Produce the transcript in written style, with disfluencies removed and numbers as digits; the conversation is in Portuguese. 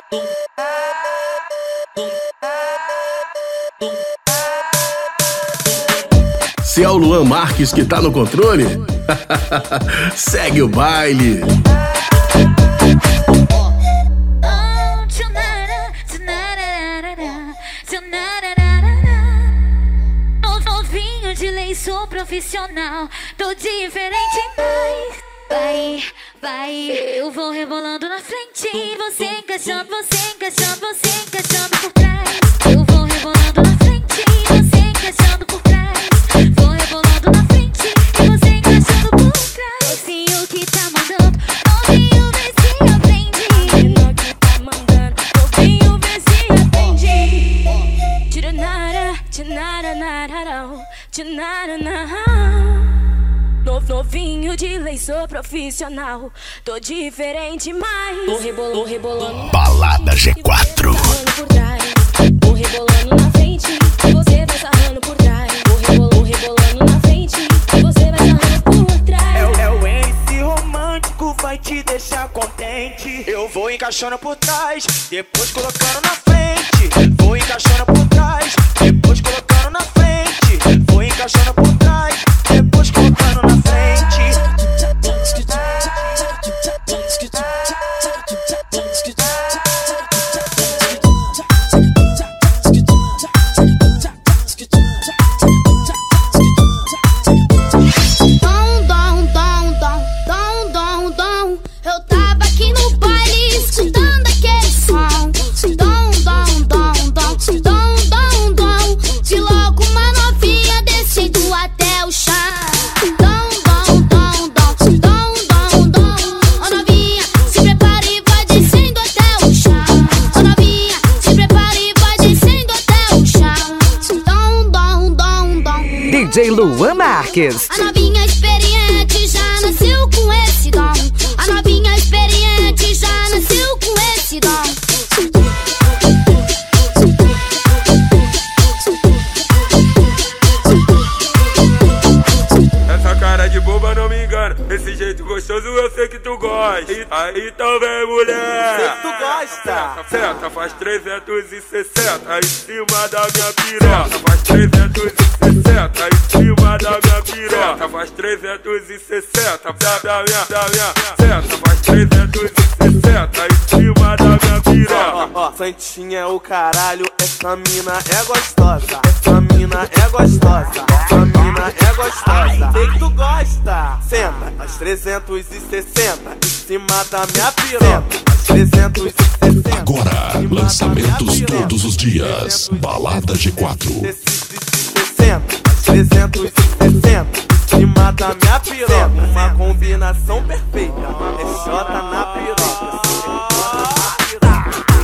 Se é o Luan Marques que tá no controle, segue o baile. Novinho de lei, sou profissional, tô diferente, mas vai, eu vou rebolando na frente, você encaixando por trás. Eu vou rebolando na frente, você encaixando por trás. Vou rebolando na frente e você encaixando por trás. Novinho que tá mandando, novinho vê se aprende. Novinho que tá mandando, novinho vê se aprende. Novinho de lei, sou profissional, tô diferente, mas vou rebolando. Balada G4. Vou rebolando na frente, você vai sarrando por trás. Vou rebolando na frente, você vai sarrando por trás. É o MC romântico, vai te deixar contente. Eu vou encaixando por trás, depois colocando na frente. Vou encaixando por trás, depois colocando na frente. Vou encaixando por trás, depois colocando na frente. Eu tava aqui no baile escutando aquele som. De logo uma novinha descendo até o chão. A novinha se prepara e vai descendo até o chão. A novinha se prepara e vai descendo até o chão. DJ Luan Marques. A novinha experiente já nasceu com esse dom. A novinha experiente já nasceu com esse dom. Essa cara de boba não me engana, esse jeito gostoso eu sei que tu gosta. Então vem, mulher, Sei que tu gosta. Senta, faz 360 em cima da minha piroca. Faz 360 em cima da minha piroca. Faz 360 da minha. Senta, faz 360 em cima da minha piroca. Santinha é o caralho, essa mina é gostosa. Essa mina é gostosa. Essa mina é gostosa. Sei que tu gosta. Senta, faz 360 em cima da minha piroca. Faz 360. Agora, lançamentos todos os dias. Balada G4. 360 em cima da minha piroca. Uma combinação perfeita. É Jota na piroca.